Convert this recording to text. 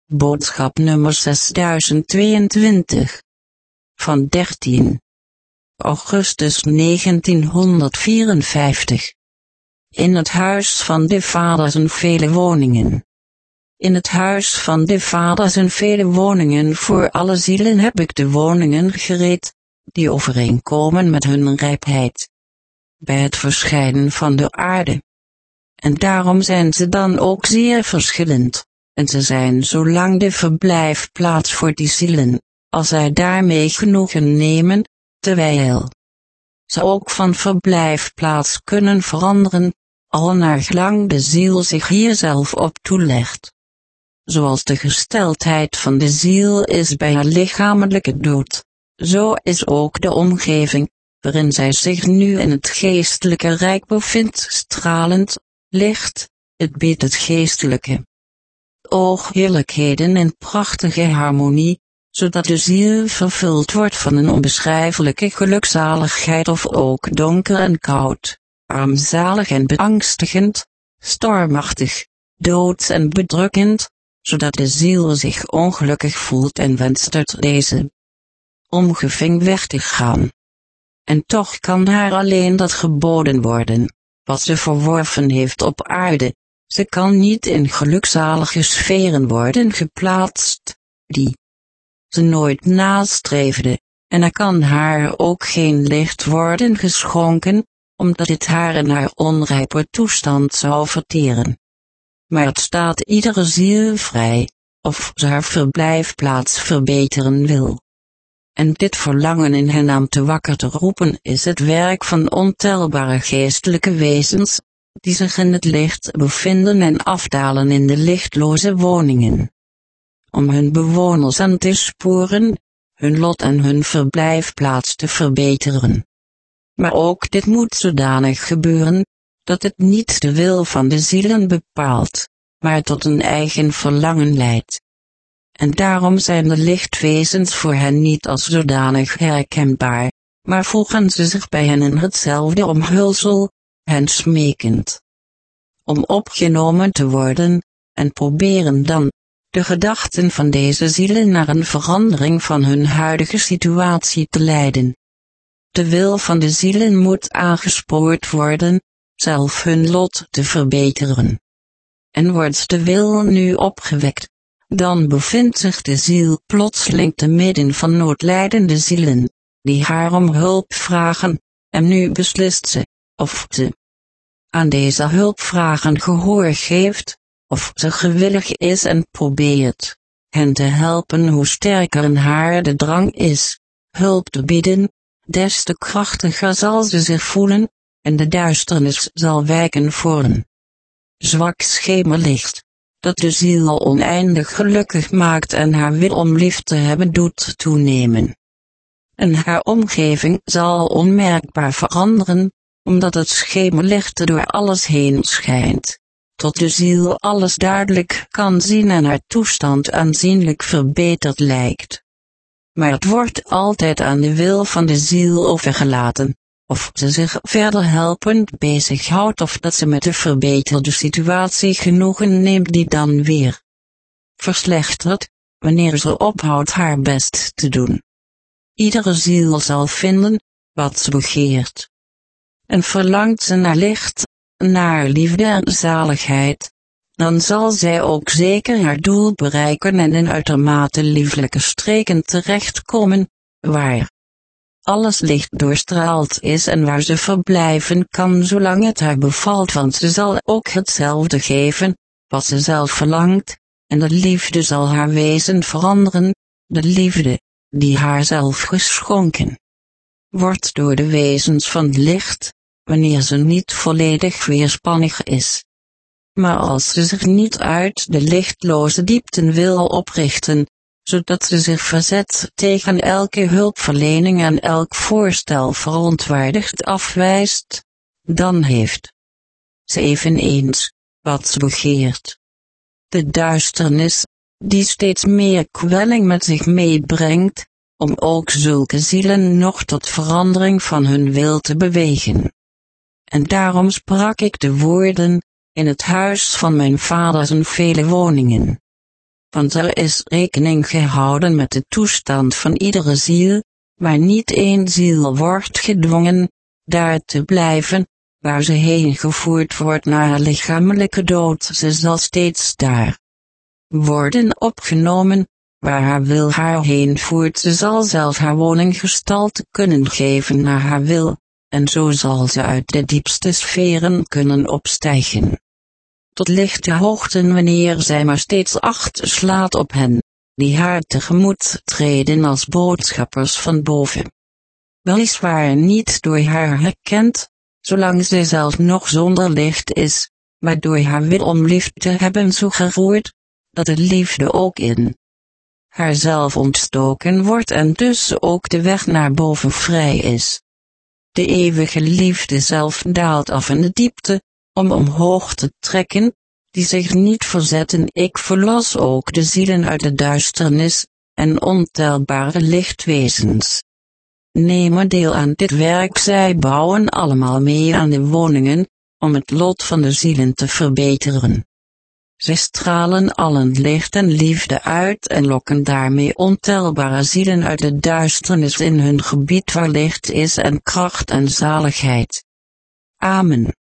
Boodschap nummer 6022. Van 13 augustus 1954. In het huis van de Vader zijn vele woningen. In het huis van de Vader zijn vele woningen. Voor alle zielen heb ik de woningen gereed, die overeenkomen met hun rijpheid, bij het verschijnen van de aarde. En daarom zijn ze dan ook zeer verschillend, en ze zijn zolang de verblijfplaats voor die zielen, als zij daarmee genoegen nemen, terwijl ze ook van verblijfplaats kunnen veranderen, al naar gelang de ziel zich hier zelf op toelegt. Zoals de gesteldheid van de ziel is bij haar lichamelijke dood, zo is ook de omgeving, waarin zij zich nu in het geestelijke rijk bevindt, stralend, licht, het biedt het geestelijke oog heerlijkheden in prachtige harmonie, zodat de ziel vervuld wordt van een onbeschrijfelijke gelukzaligheid, of ook donker en koud, armzalig en beangstigend, stormachtig, doods en bedrukkend, zodat de ziel zich ongelukkig voelt en wenst uit deze omgeving weg te gaan. En toch kan haar alleen dat geboden worden, wat ze verworven heeft op aarde. Ze kan niet in gelukzalige sferen worden geplaatst, die ze nooit nastreefde, en er kan haar ook geen licht worden geschonken, omdat dit haar in haar onrijpe toestand zou verteren. Maar het staat iedere ziel vrij, of ze haar verblijfplaats verbeteren wil. En dit verlangen in hen aan te wakker te roepen is het werk van ontelbare geestelijke wezens, die zich in het licht bevinden en afdalen in de lichtloze woningen, om hun bewoners aan te sporen, hun lot en hun verblijfplaats te verbeteren. Maar ook dit moet zodanig gebeuren, dat het niet de wil van de zielen bepaalt, maar tot een eigen verlangen leidt. En daarom zijn de lichtwezens voor hen niet als zodanig herkenbaar, maar voegen ze zich bij hen in hetzelfde omhulsel, hen smekend om opgenomen te worden, en proberen dan de gedachten van deze zielen naar een verandering van hun huidige situatie te leiden. De wil van de zielen moet aangespoord worden, zelf hun lot te verbeteren. En wordt de wil nu opgewekt, dan bevindt zich de ziel plotseling te midden van noodlijdende zielen, die haar om hulp vragen, en nu beslist ze, of ze aan deze hulpvragen gehoor geeft, of ze gewillig is en probeert hen te helpen. Hoe sterker in haar de drang is hulp te bieden, des te krachtiger zal ze zich voelen, en de duisternis zal wijken voor een zwak schemerlicht, dat de ziel oneindig gelukkig maakt en haar wil om lief te hebben doet toenemen. En haar omgeving zal onmerkbaar veranderen, omdat het schemerlicht door alles heen schijnt, tot de ziel alles duidelijk kan zien en haar toestand aanzienlijk verbeterd lijkt. Maar het wordt altijd aan de wil van de ziel overgelaten, of ze zich verder helpend bezighoudt of dat ze met de verbeterde situatie genoegen neemt die dan weer verslechtert, wanneer ze ophoudt haar best te doen. Iedere ziel zal vinden wat ze begeert. En verlangt ze naar licht, naar liefde en zaligheid, dan zal zij ook zeker haar doel bereiken en in uitermate lieflijke streken terechtkomen, waar alles licht doorstraald is en waar ze verblijven kan zolang het haar bevalt, want ze zal ook hetzelfde geven, wat ze zelf verlangt, en de liefde zal haar wezen veranderen, de liefde, die haar zelf geschonken wordt door de wezens van het licht, wanneer ze niet volledig weerspannig is. Maar als ze zich niet uit de lichtloze diepten wil oprichten, zodat ze zich verzet tegen elke hulpverlening en elk voorstel verontwaardigd afwijst, dan heeft ze eveneens wat ze begeert. De duisternis, die steeds meer kwelling met zich meebrengt, om ook zulke zielen nog tot verandering van hun wil te bewegen. En daarom sprak ik de woorden, in het huis van mijn Vader zijn vele woningen. want er is rekening gehouden met de toestand van iedere ziel, maar niet één ziel wordt gedwongen daar te blijven, waar ze heen gevoerd wordt na haar lichamelijke dood. Ze zal steeds daar worden opgenomen, waar haar wil haar heen voert. Ze zal zelf haar woning gestalte kunnen geven naar haar wil, en zo zal ze uit de diepste sferen kunnen opstijgen tot lichte hoogten wanneer zij maar steeds acht slaat op hen, die haar tegemoet treden als boodschappers van boven. Weliswaar niet door haar herkend, zolang zij zelf nog zonder licht is, maar door haar wil om lief te hebben zo geroerd, dat de liefde ook in haarzelf ontstoken wordt en dus ook de weg naar boven vrij is. De eeuwige liefde zelf daalt af in de diepte, om omhoog te trekken, die zich niet verzetten. Ik verlos ook de zielen uit de duisternis, en ontelbare lichtwezens nemen deel aan dit werk. Zij bouwen allemaal mee aan de woningen, om het lot van de zielen te verbeteren. Zij stralen allen licht en liefde uit en lokken daarmee ontelbare zielen uit de duisternis in hun gebied waar licht is en kracht en zaligheid. Amen.